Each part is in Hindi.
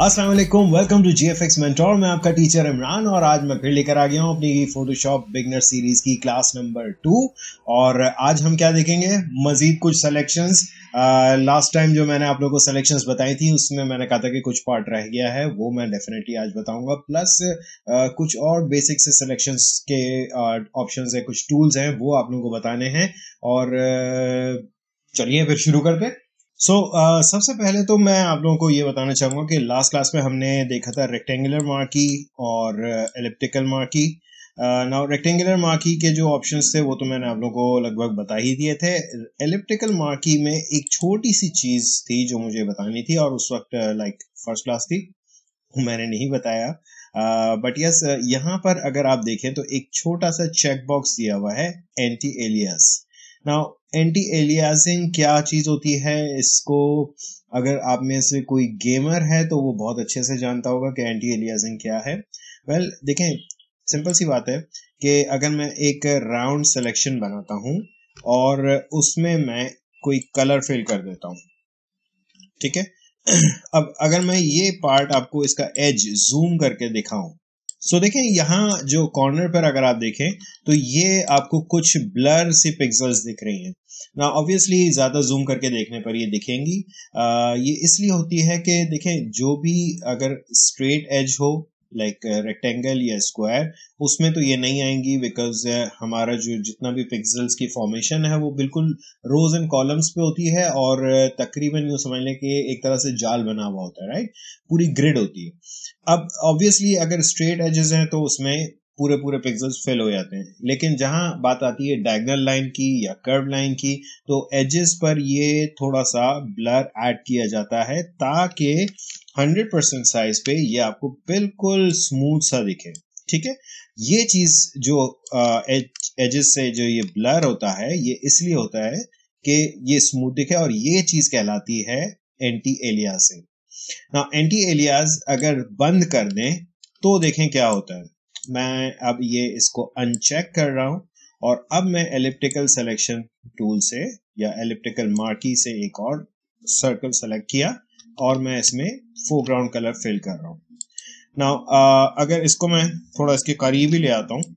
अस्सलाम वालेकुम, वेलकम टू जीएफएक्स मेंटोर। मैं आपका टीचर इमरान और आज मैं फिर लेकर आ गया हूं अपनी फोटोशॉप बिगनर सीरीज की क्लास नंबर 2। और आज हम क्या देखेंगे, मजीद कुछ सिलेक्शंस। लास्ट टाइम जो मैंने आप लोगों को सिलेक्शंस बताई थी उसमें मैंने कहा था कि कुछ पार्ट रह गया है, वो मैं डेफिनेटली आज बताऊंगा। प्लस कुछ और बेसिक से सिलेक्शंस के ऑप्शंस है, कुछ टूल्स हैं, वो आप लोगों को बताने हैं। और चलिए फिर शुरू करते हैं। सबसे पहले तो मैं आप लोगों को ये बताना चाहूंगा कि लास्ट क्लास में हमने देखा था रेक्टेंगुलर मार्की और elliptical marquee. Now rectangular marquee के जो ऑप्शंस थे वो तो मैंने आप लोगों को लगभग बता ही दिए थे। एलिप्टिकल मार्की में एक छोटी सी चीज थी जो मुझे बतानी थी और उस वक्त लाइक फर्स्ट क्लास थी, मैंने नहीं बताया। बट यस, यहाँ पर अगर आप देखें तो एक छोटा सा चेक बॉक्स दिया हुआ है, anti alias. Now anti aliasing क्या चीज होती है, इसको अगर आप में से कोई गेमर है तो वो बहुत अच्छे से जानता होगा कि एंटी एलियासिंग क्या है। वेल देखें, सिंपल सी बात है कि अगर मैं एक राउंड सिलेक्शन बनाता हूं और उसमें मैं कोई कलर फिल कर देता हूं, ठीक है। अब अगर मैं ये पार्ट आपको इसका एज जूम करके दिखाऊं, सो देखें यहाँ जो कॉर्नर पर अगर आप देखें तो ये आपको कुछ ब्लर सी पिक्सेल्स दिख रही हैं ना। ऑब्वियसली ज्यादा जूम करके देखने पर ये दिखेंगी। ये इसलिए होती है कि देखें, जो भी अगर स्ट्रेट एज हो लाइक रेक्टेंगल या स्क्वायर, उसमें तो ये नहीं आएंगी, बिकॉज हमारा जो जितना भी पिक्सेल्स की फॉर्मेशन है वो बिल्कुल रोज एंड कॉलम्स पे होती है और तकरीबन यूं समझ लें कि एक तरह से जाल बना हुआ होता है, राइट। पूरी ग्रिड होती है। अब ऑब्वियसली अगर स्ट्रेट एजेस हैं तो उसमें पूरे पूरे पिक्सेल्स फिल हो जाते हैं, लेकिन जहां बात आती है डायगोनल लाइन की या कर्व लाइन की, तो एजेस पर ये थोड़ा सा ब्लर ऐड किया जाता है ताकि 100% साइज पे ये आपको बिल्कुल स्मूथ सा दिखे, ठीक है। ये चीज जो एजेस से जो ये ब्लर होता है ये इसलिए होता है कि ये स्मूथ दिखे, और ये चीज कहलाती है एंटी एलियासिंग। ना एंटी एलियास अगर बंद कर दें तो देखें क्या होता है। मैं अब ये इसको अनचेक कर रहा हूं और अब मैं एलिप्टिकल सिलेक्शन टूल से या एलिप्टिकल मार्की से एक और सर्कल सेलेक्ट किया और मैं इसमें फोरग्राउंड कलर फिल कर रहा हूं। नाउ अगर इसको मैं थोड़ा इसके करीब ही ले आता हूं,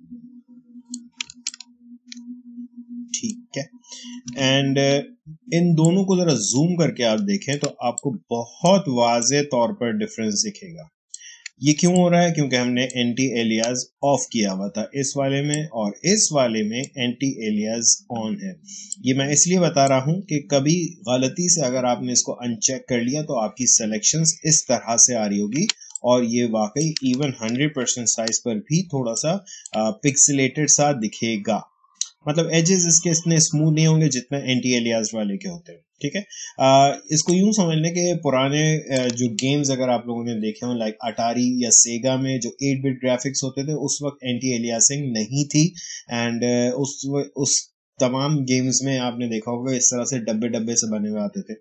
ठीक है, एंड इन दोनों को जरा जूम करके आप देखें तो आपको बहुत वाज़ेह तौर पर डिफरेंस दिखेगा। ये क्यों हो रहा है? क्योंकि हमने एंटी एलियास ऑफ किया हुआ था इस वाले में, और इस वाले में एंटी एलियास ऑन है। ये मैं इसलिए बता रहा हूं कि कभी गलती से अगर आपने इसको अनचेक कर लिया तो आपकी सिलेक्शंस इस तरह से आ रही होगी और ये वाकई इवन 100% साइज पर भी थोड़ा सा पिक्सेलेटेड सा दिखेगा। मतलब एजेस इसके इतने स्मूथ नहीं होंगे जितना एंटी एलियास वाले के होते हैं, ठीक है। इसको यूं समझ लें कि पुराने जो गेम्स अगर आप लोगों ने देखे हो लाइक अटारी या सेगा में जो 8 बिट ग्राफिक्स होते थे, उस वक्त एंटी एलियासिंग नहीं थी। एंड उस तमाम गेम्स में आपने देखा होगा इस तरह से डब्बे डब्बे से बने हुए आते थे।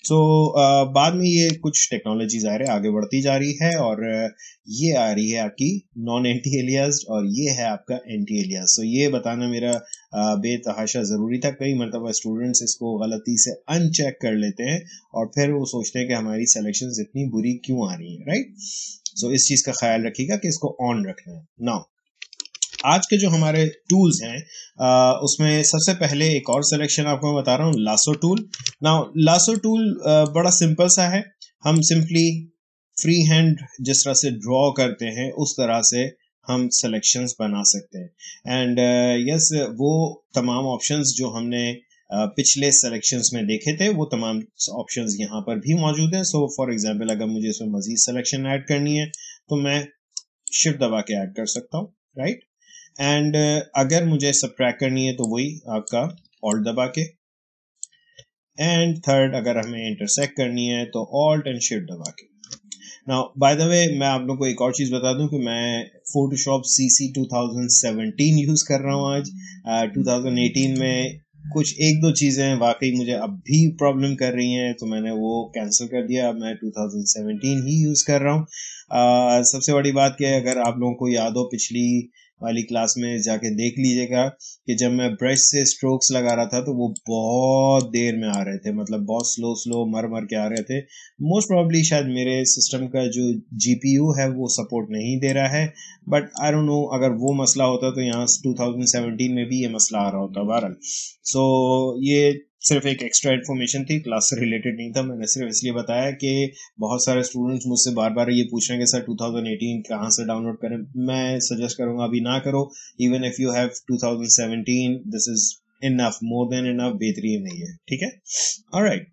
बाद में ये कुछ टेक्नोलॉजी ज़ाहिर है आगे बढ़ती जा रही है और ये आ रही है आपकी नॉन एंटी एलियास और ये है आपका एंटी एलियास। ये बताना मेरा बेतहाशा ज़रूरी था। कई मरतबा स्टूडेंट्स इसको गलती से अनचेक कर लेते हैं और फिर वो सोचते हैं कि हमारी सिलेक्शंस इतनी बुरी क्यों आ रही हैं, राइट। इस चीज़ का ख्याल रखिएगा कि इसको ऑन रखना है। नाउ आज के जो हमारे टूल्स हैं उसमें सबसे पहले एक और सिलेक्शन आपको मैं बता रहा हूँ, lasso tool. Now lasso tool बड़ा सिंपल सा है। हम सिंपली फ्री हैंड जिस तरह से ड्रॉ करते हैं उस तरह से हम सिलेक्शंस बना सकते हैं। एंड यस, वो तमाम ऑप्शंस जो हमने पिछले सिलेक्शंस में देखे थे वो तमाम ऑप्शंस यहाँ पर भी मौजूद हैं। फॉर एग्जांपल अगर मुझे इसमें मजीद सिलेक्शन ऐड करनी है तो मैं शिफ्ट दबा के ऐड कर सकता हूँ, राइट। एंड अगर मुझे सबट्रैक्ट करनी है तो वही आपका ऑल्ट दबा के, एंड थर्ड अगर हमें इंटरसेक्ट करनी है तो ऑल्ट एंड शिफ्ट दबा के। नाउ बाय द वे मैं आप लोगों को एक और चीज बता दूं कि मैं फोटोशॉप CC 2017 यूज कर रहा हूं आज। 2018 में कुछ एक दो चीजें वाकई मुझे अब भी प्रॉब्लम कर रही हैं तो मैंने वो कैंसिल कर दिया। अब मैं 2017 ही यूज कर रहा हूँ। सबसे बड़ी बात क्या है, अगर आप लोगों को याद हो पिछली वाली क्लास में जाके देख लीजिएगा कि जब मैं ब्रश से स्ट्रोक्स लगा रहा था तो वो बहुत देर में आ रहे थे, मतलब बहुत स्लो स्लो मर मर के आ रहे थे। मोस्ट प्रोबेबली शायद मेरे सिस्टम का जो GPU है वो सपोर्ट नहीं दे रहा है, बट आई डोंट नो, अगर वो मसला होता तो यहाँ 2017 में भी ये मसला आ रहा होता बहरहाल। सो ये सिर्फ एक एक्स्ट्रा इन्फॉर्मेशन थी, क्लास से रिलेटेड नहीं था, मैंने सिर्फ इसलिए बताया कि बहुत सारे स्टूडेंट्स मुझसे बार बार ये पूछ रहे हैं कि सर 2018 कहाँ से डाउनलोड करें। मैं सजेस्ट करूंगा अभी ना करो, even if you have 2017 this is enough, more than enough, बेहतरीन नहीं है, ठीक है। ऑलराइट,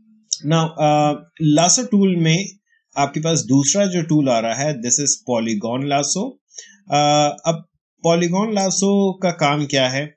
नाउ लासो टूल में आपके पास दूसरा जो टूल आ रहा है, दिस इज पॉलीगॉन लासो। अब पॉलीगॉन लासो का काम क्या है,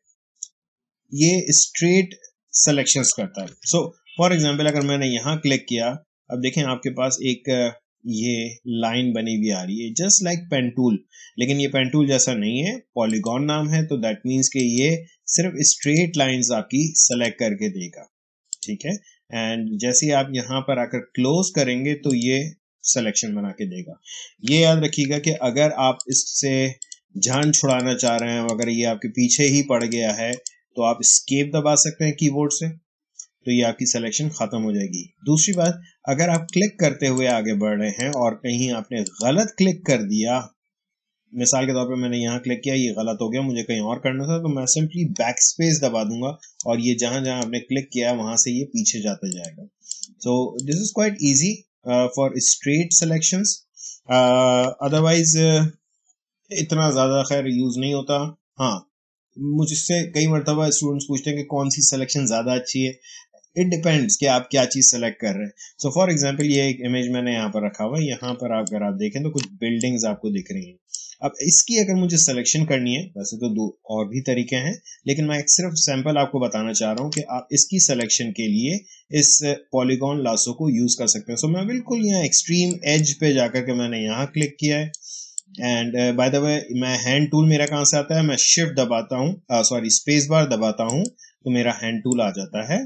ये स्ट्रेट सिलेक्शंस करता है। सो फॉर एग्जांपल अगर मैंने यहाँ क्लिक किया, अब देखें आपके पास एक ये लाइन बनी हुई आ रही है जस्ट लाइक पेन टूल, लेकिन ये पेन टूल जैसा नहीं है, पॉलीगॉन नाम है, तो दैट मीन्स कि ये सिर्फ स्ट्रेट लाइंस आपकी सेलेक्ट करके देगा, ठीक है। एंड जैसे ही आप यहाँ पर आकर क्लोज करेंगे तो ये सिलेक्शन बना के देगा। ये याद रखिएगा कि अगर आप इससे जान छुड़ाना चाह रहे हैं, अगर ये आपके पीछे ही पड़ गया है तो आप एस्केप दबा सकते हैं कीबोर्ड से, तो ये आपकी सिलेक्शन खत्म हो जाएगी। दूसरी बात, अगर आप क्लिक करते हुए आगे बढ़ रहे हैं और कहीं आपने गलत क्लिक कर दिया, मिसाल के तौर पे मैंने यहाँ क्लिक किया, ये गलत हो गया, मुझे कहीं और करना था, तो मैं सिंपली बैक स्पेस दबा दूंगा और ये जहां जहां आपने क्लिक किया वहां से ये पीछे जाता जाएगा। So this is quite easy for straight selections. Otherwise इतना ज्यादा खैर यूज नहीं होता। हाँ, मुझसे कई मरतबा स्टूडेंट्स पूछते हैं कि कौन सी सिलेक्शन ज्यादा अच्छी है। इट डिपेंड्स कि आप क्या चीज सेलेक्ट कर रहे हैं। सो फॉर एग्जांपल ये एक इमेज मैंने यहाँ पर रखा हुआ है, यहाँ पर अगर आप देखें तो कुछ बिल्डिंग्स आपको दिख रही हैं। अब इसकी अगर मुझे सिलेक्शन करनी है, वैसे तो दो और भी तरीके हैं, लेकिन मैं एक सिर्फ सैंपल आपको बताना चाह रहा हूँ कि आप इसकी सिलेक्शन के लिए इस पॉलीगॉन लासो को यूज कर सकते हैं। सो मैं बिल्कुल यहाँ एक्सट्रीम एज पे जाकर के मैंने यहाँ क्लिक किया है, एंड बाय द वे मैं हैंड टूल मेरा कहां से आता है, मैं शिफ्ट दबाता हूं, सॉरी स्पेस बार दबाता हूं तो मेरा हैंड टूल आ जाता है,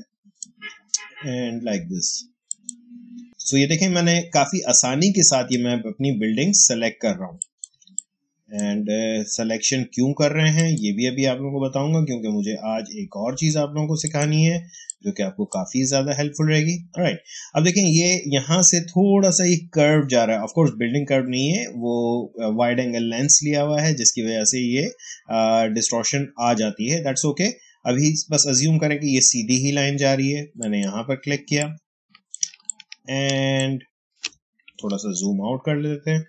एंड लाइक दिस। सो ये देखें मैंने काफी आसानी के साथ ये मैं अपनी बिल्डिंग सेलेक्ट कर रहा हूं। एंड सिलेक्शन क्यों कर रहे हैं ये भी अभी आप लोगों को बताऊंगा, क्योंकि मुझे आज एक और चीज आप लोगों को सिखानी है जो कि आपको काफी ज्यादा हेल्पफुल रहेगी। ऑलराइट, अब देखें ये यहाँ से थोड़ा सा ये कर्व जा रहा है, ऑफ कोर्स बिल्डिंग कर्व नहीं है, वो वाइड एंगल लेंस लिया हुआ है जिसकी वजह से ये डिस्टॉर्शन आ जाती है, दैट्स ओके। अभी बस अज्यूम करें कि ये सीधी ही लाइन जा रही है, मैंने यहाँ पर क्लिक किया एंड थोड़ा सा जूम आउट कर लेते हैं,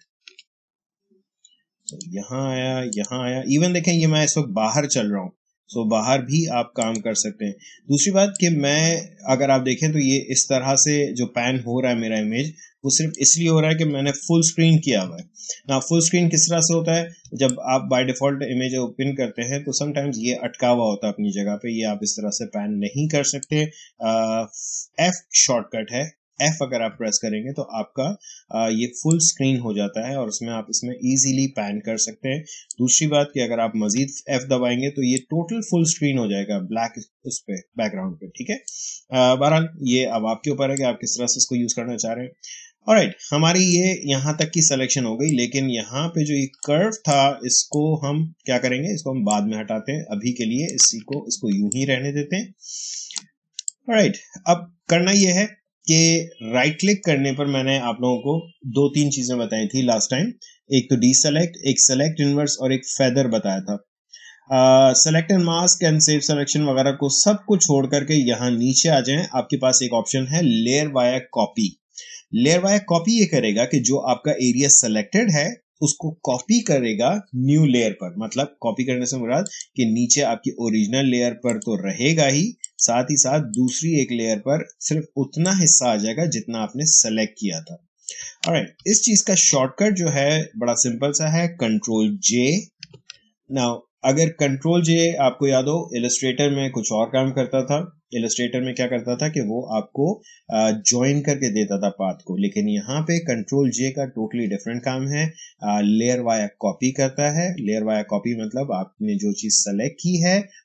यहाँ आया, इवन देखें ये मैं इस वक्त बाहर चल रहा हूँ, सो बाहर भी आप काम कर सकते हैं। दूसरी बात कि मैं अगर आप देखें तो ये इस तरह से जो पैन हो रहा है मेरा इमेज, वो सिर्फ इसलिए हो रहा है कि मैंने फुल स्क्रीन किया हुआ है ना। फुल स्क्रीन किस तरह से होता है, जब आप बाय डिफॉल्ट इमेज ओपन करते हैं तो समटाइम्स ये अटका हुआ होता है अपनी जगह पे, ये आप इस तरह से पैन नहीं कर सकते। F शॉर्टकट है, F अगर आप प्रेस करेंगे तो आपका ये फुल स्क्रीन हो जाता है और उसमें आप इसमें इजीली पैन कर सकते हैं। दूसरी बात कि अगर आप मजीद F दबाएंगे तो ये टोटल फुल स्क्रीन हो जाएगा ब्लैक उस पे बैकग्राउंड पे, ठीक है। बहरहाल ये अब आपके ऊपर है कि आप किस तरह से इसको यूज करना चाह रहे हैं। ऑलराइट, हमारी ये यहाँ तक की सिलेक्शन हो गई, लेकिन यहाँ पे जो ये कर्व था इसको हम क्या करेंगे, इसको हम बाद में हटाते हैं, अभी के लिए इसको यूं ही रहने देते हैं। ऑलराइट, अब करना ये है कि राइट क्लिक करने पर मैंने आप लोगों को दो तीन चीजें बताई थी लास्ट टाइम, एक तो डीसेलेक्ट, एक सेलेक्ट इनवर्स और एक फेदर बताया था। Select and mask and save selection वगैरह को सबको छोड़ करके यहाँ नीचे आ जाएं, आपके पास एक ऑप्शन है layer via copy. Layer via copy ये करेगा कि जो आपका एरिया सेलेक्टेड है उसको कॉपी करेगा न्यू लेयर पर, मतलब कॉपी करने से मुराद कि नीचे आपकी ओरिजिनल लेयर पर तो रहेगा ही, साथ ही साथ दूसरी एक लेयर पर सिर्फ उतना हिस्सा आ जाएगा जितना आपने सेलेक्ट किया था। ऑलराइट, इस चीज का शॉर्टकट जो है बड़ा सिंपल सा है, कंट्रोल जे। नाउ अगर कंट्रोल जे आपको याद हो, इलस्ट्रेटर में कुछ और काम करता था। इलस्ट्रेटर में क्या करता था कि वो आपको ज्वाइन करके देता था पाथ को, लेकिन यहाँ पे कंट्रोल जे का टोटली डिफरेंट काम है, लेयर वाया कॉपी करता है। लेयर वाया कॉपी मतलब आपने जो चीज सेलेक्ट की है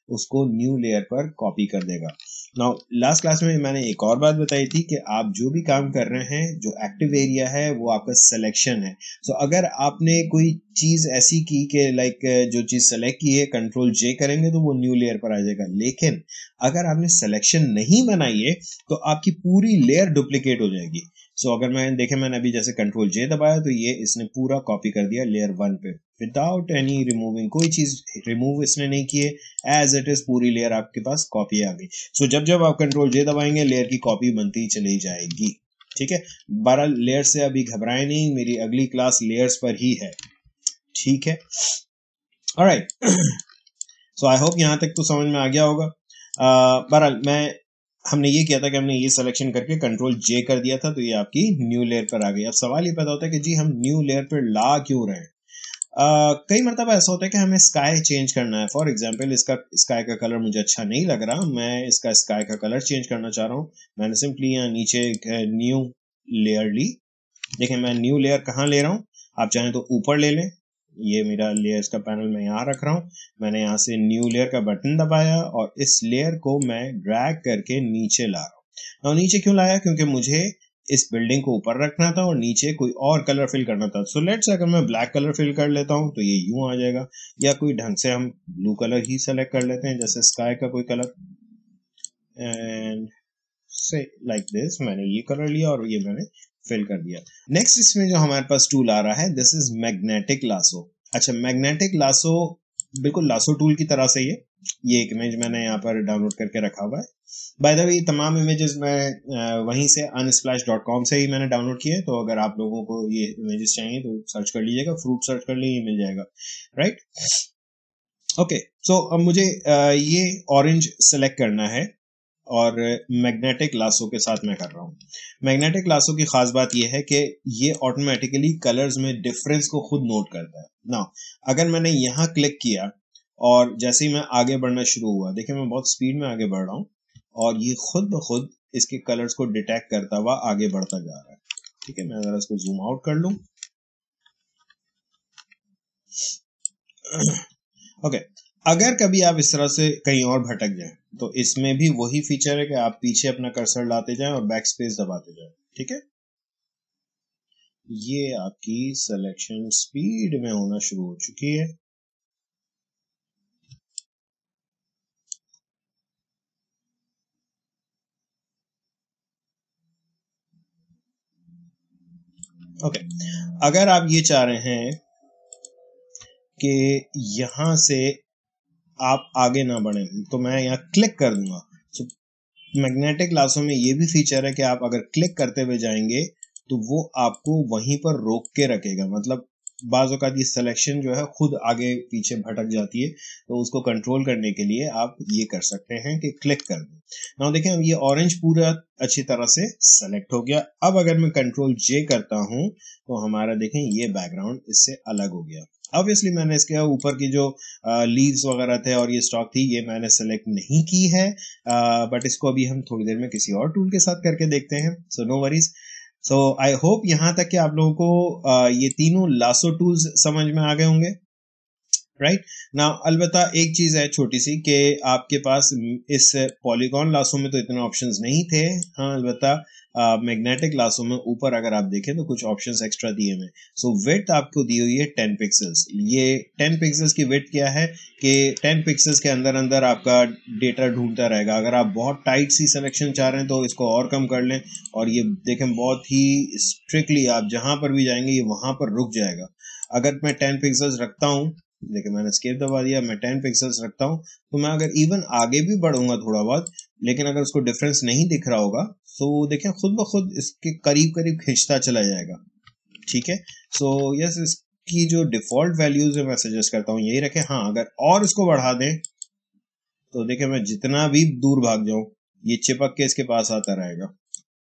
उसको न्यू लेयर पर कॉपी कर देगा। नाउ लास्ट क्लास में मैंने एक और बात बताई थी कि आप जो भी काम कर रहे हैं, जो एक्टिव एरिया है वो आपका सिलेक्शन है। सो अगर आपने कोई चीज ऐसी की कि लाइक जो चीज सेलेक्ट की है, कंट्रोल जे करेंगे तो वो न्यू लेयर पर आ जाएगा। लेकिन अगर आपने सिलेक्शन नहीं बनाई है तो आपकी पूरी लेयर डुप्लीकेट हो जाएगी। सो अगर मैंने अभी जैसे कंट्रोल जे दबाया तो ये इसने पूरा कॉपी कर दिया लेयर 1 पे विदाउट एनी रिमूविंग, कोई चीज रिमूव इसने नहीं किए, एज इट इज पूरी लेयर आपके पास कॉपी आ गई। सो जब जब आप कंट्रोल जे दबाएंगे लेयर की कॉपी बनती चली जाएगी। ठीक है, 12 लेयर से अभी घबराए नहीं, मेरी अगली क्लास लेयर्स पर ही है। ठीक है, ऑलराइट। सो आई होप यहां तक तो समझ में आ गया होगा। बहरहाल हमने ये किया था कि हमने ये सिलेक्शन करके कंट्रोल जे कर दिया था, तो ये आपकी न्यू लेयर पर आ गई। अब सवाल ये पैदा होता है कि जी हम न्यू लेयर पर ला क्यों रहे हैं। कई मरतबा ऐसा होता है कि हमें स्काई चेंज करना है। फॉर एग्जांपल इसका स्काई का कलर मुझे अच्छा नहीं लग रहा, मैं इसका स्काई का कलर चेंज करना चाह रहा हूँ। मैंने सिंपली यहाँ नीचे न्यू लेयर ली। देखिए मैं न्यू लेयर कहाँ ले रहा हूँ, आप चाहें तो ऊपर ले लें, ये मेरा लेयर्स का पैनल मैं यहाँ रख रहा हूँ। मैंने यहाँ से न्यू लेयर का बटन दबाया और इस लेयर को मैं ड्रैग करके नीचे ला रहा हूँ। नीचे क्यों लाया, क्योंकि मुझे इस बिल्डिंग को ऊपर रखना था और नीचे कोई और कलर फिल करना था। सो लेट्स अगर मैं ब्लैक कलर फिल कर लेता हूँ तो ये यूं आ जाएगा, या कोई ढंग से हम ब्लू कलर ही सेलेक्ट कर लेते हैं, जैसे स्काई का कोई कलर, एंड से लाइक दिस मैंने ये कलर लिया और ये मैंने फिल कर दिया। नेक्स्ट इसमें जो हमारे पास टूल आ रहा है, दिस इज मैग्नेटिक लासो। अच्छा, मैग्नेटिक लासो बिल्कुल लासो टूल की तरह से ये एक इमेज मैंने यहाँ पर डाउनलोड करके रखा हुआ है। बाय द वे तमाम इमेजेस मैं वहीं से unsplash.com से ही मैंने डाउनलोड किए, तो अगर आप लोगों को ये इमेजेस चाहिए तो सर्च कर लीजिएगा, फ्रूट सर्च कर लीजिए, मिल जाएगा, राइट। ओके, सो अब मुझे ये ऑरेंज सेलेक्ट करना है और मैग्नेटिक लासो के साथ मैं कर रहा हूँ। मैग्नेटिक लासो की खास बात यह है कि ये ऑटोमेटिकली कलर्स में डिफरेंस को खुद नोट करता है। ना अगर मैंने यहाँ क्लिक किया और जैसे ही मैं आगे बढ़ना शुरू हुआ, देखिए मैं बहुत स्पीड में आगे बढ़ रहा हूँ और ये खुद ब खुद इसके कलर्स को डिटेक्ट करता हुआ आगे बढ़ता जा रहा है। ठीक है, मैं जरा इसको जूम आउट कर लूं। ओके, अगर कभी आप इस तरह से कहीं और भटक जाएं तो इसमें भी वही फीचर है कि आप पीछे अपना कर्सर लाते जाएं और बैक स्पेस दबाते जाएं। ठीक है, ये आपकी सिलेक्शन स्पीड में होना शुरू हो चुकी है। ओके, अगर आप ये चाह रहे हैं कि यहां से आप आगे ना बढ़े तो मैं यहाँ क्लिक कर दूंगा। तो मैग्नेटिक लासो में ये भी फीचर है कि आप अगर क्लिक करते हुए जाएंगे तो वो आपको वहीं पर रोक के रखेगा। मतलब बाज़ औक़ात ये सिलेक्शन जो है खुद आगे पीछे भटक जाती है, तो उसको कंट्रोल करने के लिए आप ये कर सकते हैं कि क्लिक कर दें। नाउ देखें, अब ये ऑरेंज पूरा अच्छी तरह से सेलेक्ट हो गया। अब अगर मैं कंट्रोल जे करता हूं तो हमारा देखें ये बैकग्राउंड इससे अलग हो गया। ऑब्वियसली मैंने इसके ऊपर की जो लीव्स वगैरह थे और ये स्टॉक थी ये मैंने सेलेक्ट नहीं की है, बट इसको अभी हम थोड़ी देर में किसी और टूल के साथ करके देखते हैं। So no worries. So I hope यहां तक कि आप लोगों को ये तीनों लासो टूल्स समझ में आ गए होंगे, राइट ना। अलबत्ता एक चीज है छोटी सी कि आपके पास इस पॉलीगॉन लासो में तो इतने ऑप्शंस नहीं थे। हाँ, अलबत्ता मैग्नेटिक लासो में ऊपर अगर आप देखें तो कुछ ऑप्शंस एक्स्ट्रा दिए हुए। सो विड्थ आपको दी हुई है 10 पिक्सेल्स। ये 10 पिक्सेल्स की विड्थ क्या है कि 10 पिक्सेल्स के अंदर अंदर आपका डेटा ढूंढता रहेगा। अगर आप बहुत टाइट सी सिलेक्शन चाह रहे हैं तो इसको और कम कर लें, और ये देखें बहुत ही स्ट्रिक्टली आप जहां पर भी जाएंगे ये वहां पर रुक जाएगा। अगर मैं 10 पिक्सेल्स रखता हूँ, देखिए मैंने एस्केप दबा दिया, मैं 10 पिक्सेल्स रखता हूं तो मैं अगर इवन आगे भी बढ़ूंगा थोड़ा बहुत, लेकिन अगर उसको डिफरेंस नहीं दिख रहा होगा तो देखें खुद ब खुद इसके करीब करीब खींचता चला जाएगा। ठीक है, सो यस, इसकी जो डिफॉल्ट वैल्यूज है मैं सजेस्ट करता हूँ यही रखें। हाँ, अगर और इसको बढ़ा दें तो देखें मैं जितना भी दूर भाग जाऊं ये चिपक के इसके पास आता रहेगा।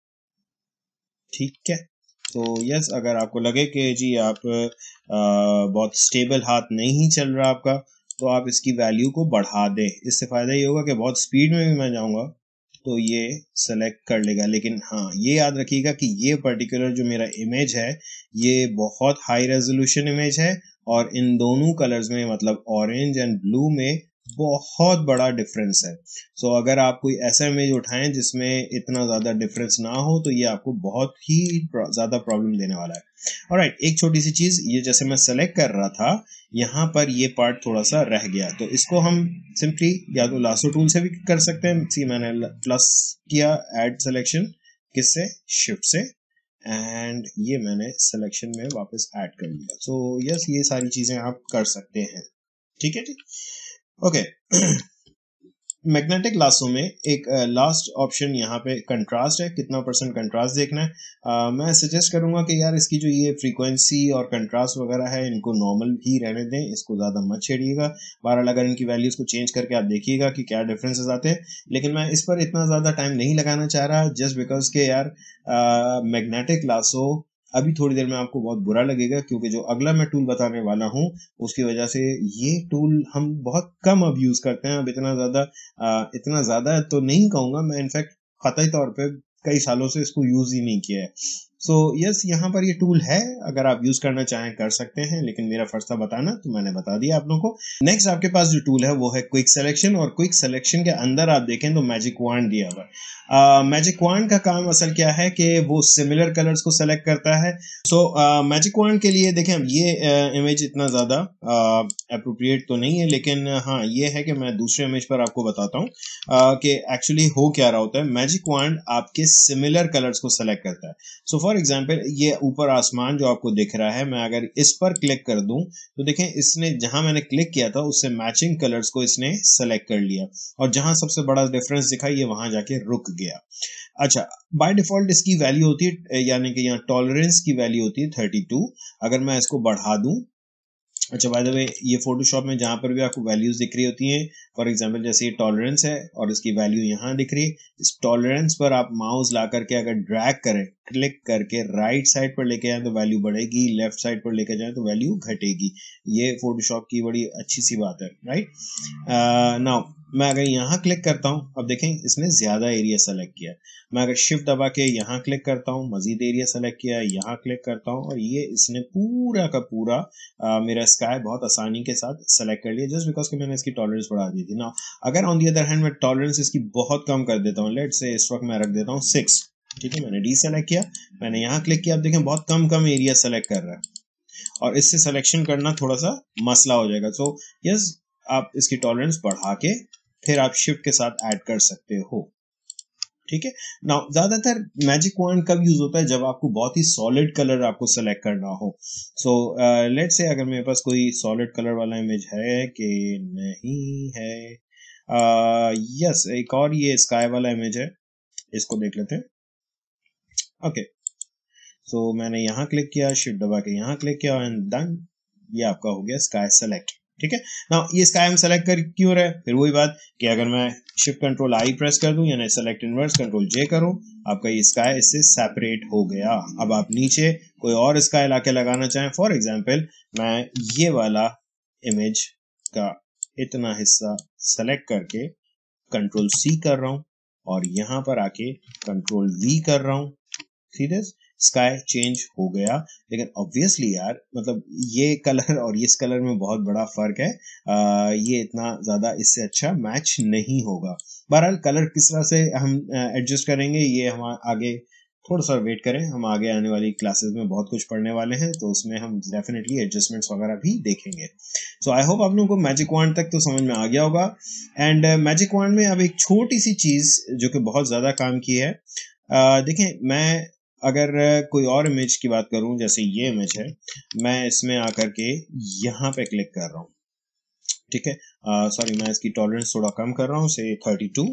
ठीक है, तो यस, अगर आपको लगे कि जी आप बहुत स्टेबल हाथ नहीं चल रहा आपका, तो आप इसकी वैल्यू को बढ़ा दें। इससे फ़ायदा ये होगा कि बहुत स्पीड में भी मैं जाऊंगा तो ये सेलेक्ट कर लेगा। लेकिन हाँ, ये याद रखिएगा कि ये पर्टिकुलर जो मेरा इमेज है ये बहुत हाई रेजोल्यूशन इमेज है और इन दोनों कलर्स में मतलब ऑरेंज एंड ब्लू में बहुत बड़ा डिफरेंस है। सो अगर आप कोई ऐसा इमेज उठाएं जिसमें इतना ज़्यादा डिफरेंस ना हो तो ये आपको बहुत ही ज़्यादा प्रॉब्लम देने वाला है। ऑलराइट, एक छोटी सी चीज़, ये जैसे मैं सेलेक्ट कर रहा था यहाँ पर ये पार्ट थोड़ा सा रह गया, तो इसको हम सिंपली या तो लासो टूल से भी कर सकते हैं। सी मैंने प्लस किया, ऐड सिलेक्शन, किससे, शिफ्ट से, एंड ये मैंने सिलेक्शन में वापस ऐड कर लिया। सो यस, ये सारी चीजें आप कर सकते हैं। ठीक है जी, ओके। मैग्नेटिक लासो में एक लास्ट ऑप्शन यहाँ पे कंट्रास्ट है, कितना परसेंट कंट्रास्ट देखना है। मैं सजेस्ट करूंगा कि यार इसकी जो ये फ्रीक्वेंसी और कंट्रास्ट वगैरह है इनको नॉर्मल ही रहने दें, इसको ज़्यादा मत छेड़िएगा। बहरहाल अगर इनकी वैल्यूज को चेंज करके आप देखिएगा कि क्या डिफरेंसेस आते हैं, लेकिन मैं इस पर इतना ज़्यादा टाइम नहीं लगाना चाह रहा, जस्ट बिकॉज के यार मैग्नेटिक लासो अभी थोड़ी देर में आपको बहुत बुरा लगेगा, क्योंकि जो अगला मैं टूल बताने वाला हूं उसकी वजह से ये टूल हम बहुत कम अब यूज करते हैं। अब इतना ज्यादा तो नहीं कहूंगा मैं, इनफैक्ट कतई तौर पे कई सालों से इसको यूज ही नहीं किया है। सो यस, यहाँ पर ये टूल है, अगर आप यूज करना चाहें कर सकते हैं, लेकिन मेरा फर्ज था बताना तो मैंने बता दिया आप लोगों को। नेक्स्ट आपके पास जो टूल है वो है क्विक सिलेक्शन, और क्विक सिलेक्शन के अंदर आप देखें तो मैजिक वांड दिया हुआ है। मैजिक वांड का काम असल क्या है कि वो सिमिलर कलर्स को सेलेक्ट करता है। सो मैजिक वांड के लिए देखें, अब ये इमेज इतना ज्यादा अप्रोप्रिएट तो नहीं है, लेकिन हाँ ये है कि मैं दूसरे इमेज पर आपको बताता हूँ कि एक्चुअली हो क्या रहा होता है। मैजिक वांड आपके सिमिलर कलर्स को सेलेक्ट करता है। सो फॉर एग्जाम्पल ये ऊपर आसमान जो आपको दिख रहा है, मैं अगर इस पर क्लिक कर दूं तो देखें इसने जहां मैंने क्लिक किया था उससे मैचिंग कलर्स को इसने सेलेक्ट कर लिया, और जहां सबसे बड़ा डिफरेंस दिखा ये वहां जाके रुक गया। अच्छा, बाय डिफॉल्ट इसकी वैल्यू होती है, यानी कि यहाँ टॉलरेंस की वैल्यू होती है 32। अगर मैं इसको बढ़ा दूं, अच्छा बाय द वे ये फोटोशॉप में जहां पर भी आपको वैल्यूज दिख रही होती हैं, फॉर एग्जांपल जैसे ये टॉलरेंस है और इसकी वैल्यू यहाँ दिख रही है, इस टॉलरेंस पर आप माउस ला करके अगर ड्रैग करें, क्लिक करके राइट साइड पर लेके जाए तो वैल्यू बढ़ेगी, लेफ्ट साइड पर लेके जाए तो वैल्यू घटेगी। ये फोटोशॉप की बड़ी अच्छी सी बात है, राइट। नाउ मैं अगर यहाँ क्लिक करता हूँ, अब देखें इसने ज्यादा एरिया सेलेक्ट किया। मैं अगर शिफ्ट दबा के यहाँ क्लिक करता हूँ, मजीद एरिया सेलेक्ट किया, यहाँ क्लिक करता हूँ और ये इसने पूरा का पूरा मेरा स्काई बहुत आसानी के साथ सेलेक्ट कर लिया, जस्ट बिकॉज कि मैंने इसकी टॉलरेंस बढ़ा दी थी ना। अगर ऑन दी अदर हैंड मैं टॉलरेंस इसकी बहुत कम कर देता हूँ, लेट्स से इस वक्त मैं रख देता हूँ 6, ठीक है, मैंने डी सेलेक्ट किया, मैंने यहाँ क्लिक किया, अब देखें बहुत कम एरिया सेलेक्ट कर रहा है, और इससे सिलेक्शन करना थोड़ा सा मसला हो जाएगा। सो यस, आप इसकी टॉलरेंस बढ़ा के फिर आप शिफ्ट के साथ ऐड कर सकते हो, ठीक है। नाउ ज्यादातर मैजिक वांड कब यूज होता है, जब आपको बहुत ही सॉलिड कलर आपको सेलेक्ट करना हो। सो लेट्स से अगर मेरे पास कोई सॉलिड कलर वाला इमेज है कि नहीं है, यस एक और ये स्काई वाला इमेज है, इसको देख लेते हैं। ओके, सो मैंने यहाँ क्लिक किया, शिफ्ट दबा के यहाँ क्लिक किया एंड डन, ये आपका हो गया स्काई सेलेक्ट, ठीक है। ना ये स्काई हम सेलेक्ट कर क्यों रहे, फिर वही बात कि अगर मैं शिफ्ट कंट्रोल आई प्रेस कर दूं, यानी सेलेक्ट इनवर्स कंट्रोल जे करूं, आपका ये स्काई इससे सेपरेट हो गया। अब आप नीचे कोई और स्काई लाके लगाना चाहें, फॉर एग्जांपल मैं ये वाला इमेज का इतना हिस्सा सेलेक्ट करके कंट्रोल सी कर रहा हूं और यहां पर आके कंट्रोल वी कर रहा हूं, सीधे स्काई चेंज हो गया। लेकिन ऑब्वियसली यार, मतलब ये कलर और इस कलर में बहुत बड़ा फर्क है, ये इतना ज्यादा इससे अच्छा मैच नहीं होगा। बहरहाल कलर किस तरह से हम एडजस्ट करेंगे, ये हम आगे थोड़ा सा वेट करें, हम आगे आने वाली क्लासेस में बहुत कुछ पढ़ने वाले हैं, तो उसमें हम डेफिनेटली एडजस्टमेंट्स वगैरह भी देखेंगे। सो आई होप आप लोगों को मैजिक वांड तक तो समझ में आ गया होगा। एंड मैजिक वांड में अब एक छोटी सी चीज जो कि बहुत ज्यादा काम की है, देखें मैं अगर कोई और इमेज की बात करूं, जैसे ये इमेज है, मैं इसमें आकर के यहाँ पे क्लिक कर रहा हूँ, ठीक है, सॉरी मैं इसकी टॉलरेंस थोड़ा कम कर रहा हूँ, से 32,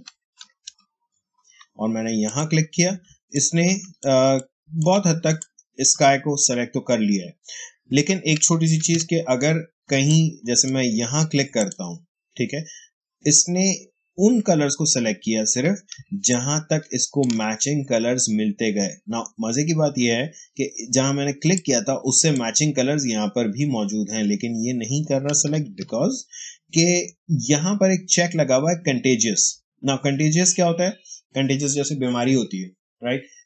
और मैंने यहाँ क्लिक किया, इसने बहुत हद तक स्काई को सेलेक्ट तो कर लिया है। लेकिन एक छोटी सी चीज के अगर कहीं जैसे मैं यहाँ क्लिक करता हूँ, ठीक है, इसने उन कलर्स को सेलेक्ट किया सिर्फ जहां तक इसको मैचिंग कलर्स मिलते गए ना। मजे की बात यह है कि जहां मैंने क्लिक किया था उससे मैचिंग कलर्स यहां पर भी मौजूद हैं, लेकिन ये नहीं कर रहा सेलेक्ट, बिकॉज के यहां पर एक चेक लगा हुआ है कंटेजियस। ना कंटेजियस क्या होता है, कंटेजियस जैसे बीमारी होती है, राइट।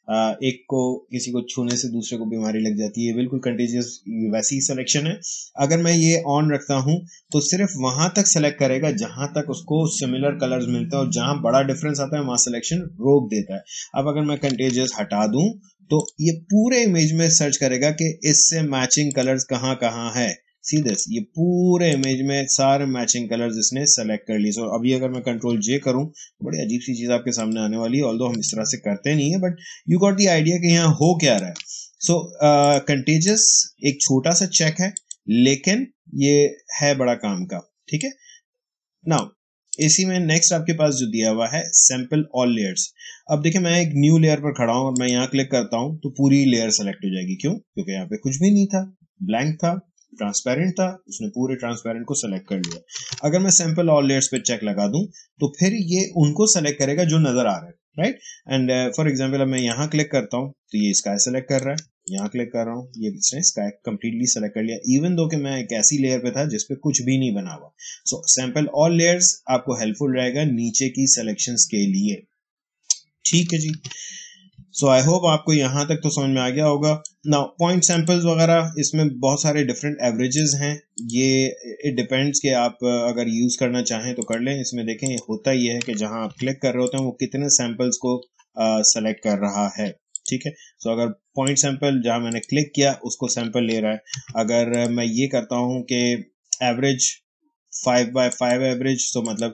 एक को किसी को छूने से दूसरे को बीमारी लग जाती है, बिल्कुल कंटेजियस वैसी सिलेक्शन है। अगर मैं ये ऑन रखता हूं तो सिर्फ वहां तक सेलेक्ट करेगा जहां तक उसको सिमिलर कलर्स मिलते हैं, और जहां बड़ा डिफरेंस आता है वहां सिलेक्शन रोक देता है। अब अगर मैं कंटेजियस हटा दूं तो ये पूरे इमेज में सर्च करेगा कि इससे मैचिंग कलर्स कहाँ कहाँ है। सी दिस, ये पूरे इमेज में सारे मैचिंग कलर्स इसने सेलेक्ट कर ली। सो अभी अगर मैं कंट्रोल जे करूं तो बड़ी अजीब सी चीज आपके सामने आने वाली है, ऑल्दो हम इस तरह से करते नहीं है, but you got the idea कि यहाँ हो क्या रहा है। सो कंटेजियस एक छोटा सा चेक है, लेकिन ये है बड़ा काम का, ठीक है। नाउ इसी में नेक्स्ट आपके पास जो दिया हुआ है सैंपल ऑल लेयर्स। अब देखिए मैं एक न्यू लेयर पर खड़ा हूं और मैं यहाँ क्लिक करता हूं तो पूरी लेयर सेलेक्ट हो जाएगी। क्यों? क्योंकि यहाँ पे कुछ भी नहीं था, ब्लैंक था, ट्रांसपेरेंट था, उसने पूरे ट्रांसपेरेंट को सेलेक्ट कर लिया। अगर मैं सैंपल ऑल लेयर्स पे चेक लगा दूं तो फिर ये उनको सेलेक्ट करेगा जो नजर आ रहा है, राइट। एंड फॉर एग्जांपल अब मैं यहाँ क्लिक करता हूँ तो ये स्काई सेलेक्ट कर रहा है, यहाँ क्लिक कर रहा हूँ ये इसने स्काई कंप्लीटली सेलेक्ट कर लिया, इवन दो कि मैं एक ऐसी लेयर पे था जिसपे कुछ भी नहीं बना हुआ। सो सैंपल ऑल लेयर्स आपको हेल्पफुल रहेगा नीचे की सिलेक्शंस के लिए, ठीक है जी। सो आई होप आपको यहाँ तक तो समझ में आ गया होगा। नाउ पॉइंट सैंपल्स वगैरह, इसमें बहुत सारे डिफरेंट एवरेजेस हैं, ये इट डिपेंड्स कि आप अगर यूज करना चाहें तो कर लें। इसमें देखें होता ये है कि जहां आप क्लिक कर रहे होते हैं वो कितने सैंपल्स को सेलेक्ट कर रहा है, ठीक है। सो अगर पॉइंट सैंपल जहां मैंने क्लिक किया उसको सैंपल ले रहा है, अगर मैं ये करता हूं कि एवरेज 5x5 एवरेज, तो मतलब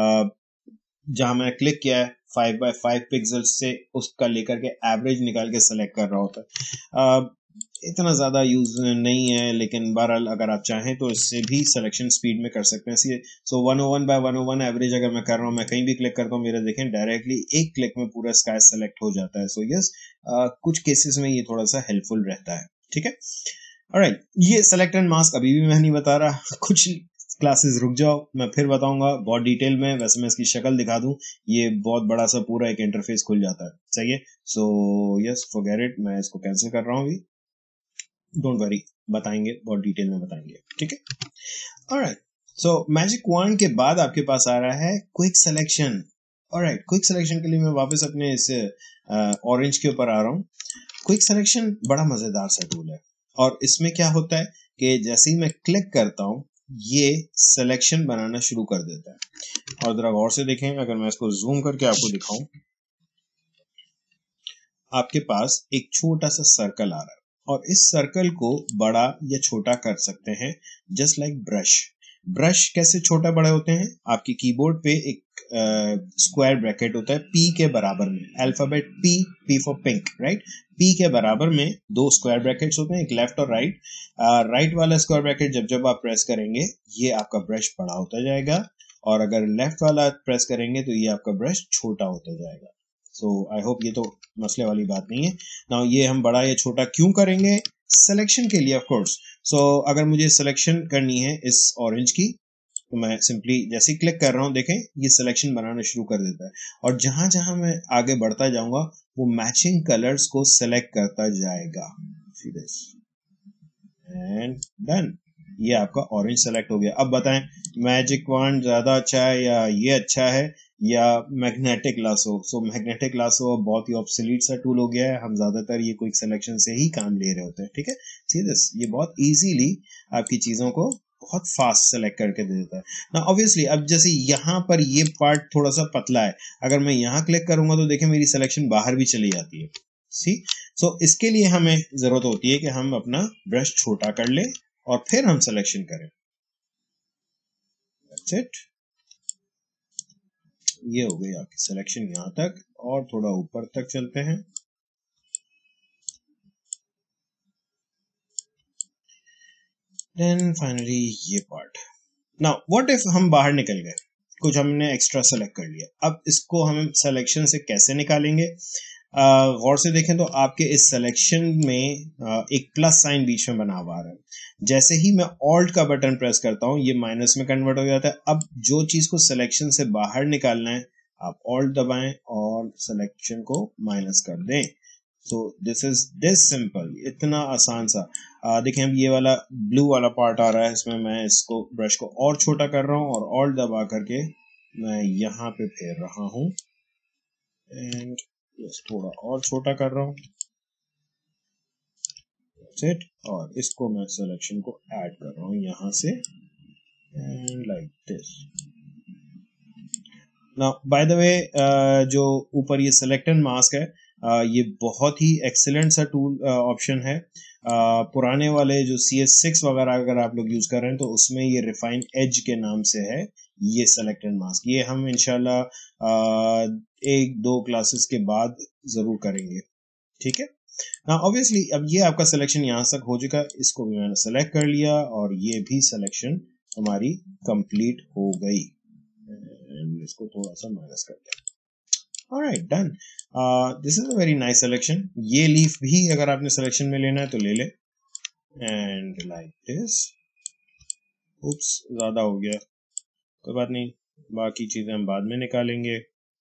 जहां मैंने क्लिक किया है 5x5 पिक्सल्स से उसका लेकर के एवरेज निकाल के सेलेक्ट कर रहा होता है। इतना ज़्यादा यूज नहीं है, लेकिन बहरहाल अगर आप चाहें तो इससे भी सिलेक्शन स्पीड में कर सकते हैं। सो 101/101 एवरेज अगर मैं कर रहा हूँ, मैं कहीं भी क्लिक करता हूँ, मेरे देखें डायरेक्टली एक क्लिक में पूरा स्काई सेलेक्ट हो जाता है। सो यस, कुछ केसेस में ये थोड़ा सा हेल्पफुल रहता है, ठीक है। ऑलराइट, ये सेलेक्ट एंड मास्क अभी भी मैं नहीं बता रहा, कुछ क्लासेस रुक जाओ, मैं फिर बताऊंगा बहुत डिटेल में। वैसे मैं इसकी शक्ल दिखा दूं, ये बहुत बड़ा सा पूरा एक इंटरफेस खुल जाता है, सही है। सो यस, फॉरगेट इट, मैं इसको कैंसिल कर रहा हूँ अभी, डोंट वरी, बताएंगे बहुत डिटेल में बताएंगे, ठीक है। ऑलराइट, सो मैजिक वॉन्ड के बाद आपके पास आ रहा है quick selection. Alright, quick selection के लिए मैं वापस अपने इस ऑरेंज के ऊपर आ रहा हूँ। क्विक सिलेक्शन बड़ा मजेदार सा टूल है, और इसमें क्या होता है कि जैसे ही मैं क्लिक करता हूँ ये सिलेक्शन बनाना शुरू कर देता है। और जरा गौर से देखें, अगर मैं इसको जूम करके आपको दिखाऊं, आपके पास एक छोटा सा सर्कल आ रहा है, और इस सर्कल को बड़ा या छोटा कर सकते हैं जस्ट लाइक ब्रश। ब्रश कैसे छोटा बड़ा होते हैं? आपके कीबोर्ड पे एक स्क्वायर ब्रैकेट होता है पी के बराबर में, alphabet P for pink, right. P के बराबर में दो स्क्वायर ब्रैकेट्स होते हैं, एक लेफ्ट और राइट। राइट वाला स्क्वायर ब्रैकेट जब जब आप प्रेस करेंगे ये आपका ब्रश बड़ा होता जाएगा, और अगर लेफ्ट वाला प्रेस करेंगे तो ये आपका ब्रश छोटा होता जाएगा। सो आई होप ये तो मसले वाली बात नहीं है। नाउ ये हम बड़ा या छोटा क्यों करेंगे? सिलेक्शन के लिए, ऑफ कोर्स। सो अगर मुझे सिलेक्शन करनी है इस ऑरेंज की, तो मैं सिंपली जैसे ही क्लिक कर रहा हूं, देखें ये सिलेक्शन बनाना शुरू कर देता है, और जहां जहां मैं आगे बढ़ता जाऊंगा वो मैचिंग कलर्स को सिलेक्ट करता जाएगा। सी दिस एंड डन, ये आपका ऑरेंज सेलेक्ट हो गया। अब बताएं मैजिक वॉन्ड ज्यादा अच्छा है या ये अच्छा है या magnetic lasso? So magnetic lasso बहुत ही ऑब्सोलीट सा टूल हो गया है, हम ज्यादातर ये क्विक सिलेक्शन से ही काम ले रहे होते हैं, ठीक है। सी दिस, ये बहुत इजीली आपकी चीजों को बहुत फास्ट सेलेक्ट करके दे देता है ना। ऑब्वियसली अब जैसे यहाँ पर ये पार्ट थोड़ा सा पतला है, अगर मैं यहाँ क्लिक करूंगा तो देखें मेरी सिलेक्शन बाहर भी चली जाती है। सी, सो इसके लिए हमें जरूरत होती है कि हम अपना ब्रश छोटा कर लें और फिर हम सिलेक्शन करें। That's it. ये हो गई आपकी सिलेक्शन यहां तक, और थोड़ा ऊपर तक चलते हैं। देन फाइनली ये पार्ट। नाउ व्हाट इफ हम बाहर निकल गए, कुछ हमने एक्स्ट्रा सेलेक्ट कर लिया, अब इसको हम सिलेक्शन से कैसे निकालेंगे? गौर से देखें तो आपके इस सिलेक्शन में एक प्लस साइन बीच में बना हुआ है। जैसे ही मैं ऑल्ट का बटन प्रेस करता हूं ये माइनस में कन्वर्ट हो जाता है। अब जो चीज को सिलेक्शन से बाहर निकालना है आप ऑल्ट दबाएं और सिलेक्शन को माइनस कर दें। So this is this simple, इतना आसान सा। देखें अब ये वाला ब्लू वाला पार्ट आ रहा है, इसमें मैं इसको ब्रश को और छोटा कर रहा हूं और ऑल्ट दबा करके मैं यहाँ पे फेर रहा हूं, एंड थोड़ा और छोटा कर रहा हूँ सेट, और इसको मैं सिलेक्शन को ऐड कर रहा हूँ यहाँ से and like this. Now by the way जो ऊपर ये सेलेक्ट एंड मास्क है, ये बहुत ही एक्सीलेंट सा टूल ऑप्शन है। पुराने वाले जो CS6 वगैरह अगर आप लोग यूज कर रहे हैं तो उसमें ये रिफाइन एज के नाम से है ये सेलेक्ट एंड मास्क। ये हम इंशाल्लाह 1-2 क्लासेस के बाद जरूर करेंगे, ठीक है ना। ऑब्वियसली अब ये आपका सिलेक्शन यहाँ तक हो चुका, इसको भी मैंने सेलेक्ट कर लिया और ये भी सिलेक्शन हमारी कंप्लीट हो गई। इसको थोड़ा सा माइनस कर दिया। Alright, done. This is a very nice selection. ये लीफ भी अगर आपने सिलेक्शन में लेना है तो ले ले एंड लाइक दिस। उप्स, ज्यादा हो गया, कोई बात नहीं, बाकी चीजें हम बाद में निकालेंगे।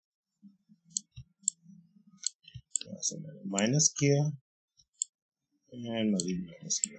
मैंने माइनस किया एंड मजीद माइनस किया।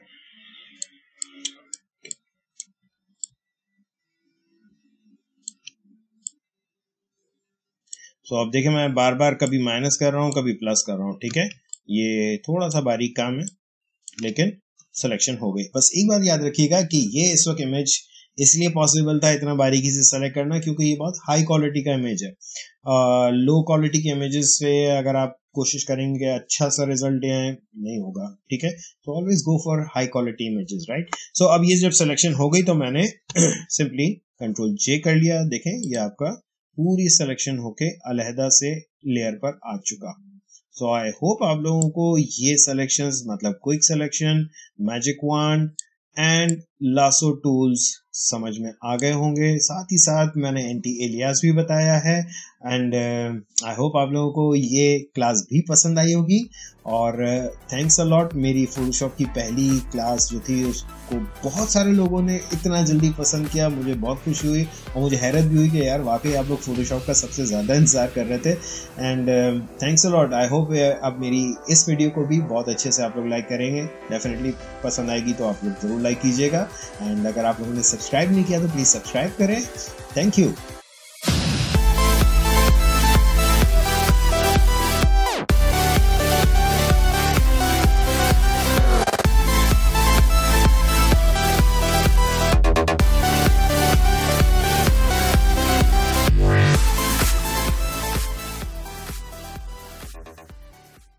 तो अब देखिए मैं बार बार कभी माइनस कर रहा हूँ कभी प्लस कर रहा हूँ, ठीक है। ये थोड़ा सा बारीक काम है लेकिन सिलेक्शन हो गई। बस एक बात याद रखिएगा कि ये इस वक्त इमेज इसलिए पॉसिबल था इतना बारीकी से सेलेक्ट करना क्योंकि ये बहुत हाई क्वालिटी का इमेज है। लो क्वालिटी के इमेजेस से अगर आप कोशिश करेंगे अच्छा सा रिजल्ट आए, नहीं होगा, ठीक है। तो always go for high quality images, right. So अब ये जब सिलेक्शन हो गई तो मैंने सिंपली Ctrl+J कर लिया। देखें ये आपका पूरी सिलेक्शन होके अलहदा से लेयर पर आ चुका। सो आई होप आप लोगों को ये सिलेक्शंस मतलब quick selection, magic wand and lasso tools समझ में आ गए होंगे। साथ ही साथ मैंने एंटी एलियास भी बताया है एंड आई होप आप लोगों को ये क्लास भी पसंद आई होगी। और थैंक्स अ लॉट, मेरी फोटोशॉप की पहली क्लास जो थी उसको बहुत सारे लोगों ने इतना जल्दी पसंद किया, मुझे बहुत खुशी हुई और मुझे हैरत भी हुई कि यार वाकई आप लोग फोटोशॉप का सबसे ज़्यादा इंतजार कर रहे थे। And thanks a lot. I hope अब मेरी इस वीडियो को भी बहुत अच्छे से आप लोग लाइक करेंगे। डेफिनेटली पसंद आएगी तो आप लोग ज़रूर लाइक कीजिएगा एंड अगर आप लोगों ने सब्सक्राइब नहीं किया तो प्लीज़ सब्सक्राइब करें। Thank you.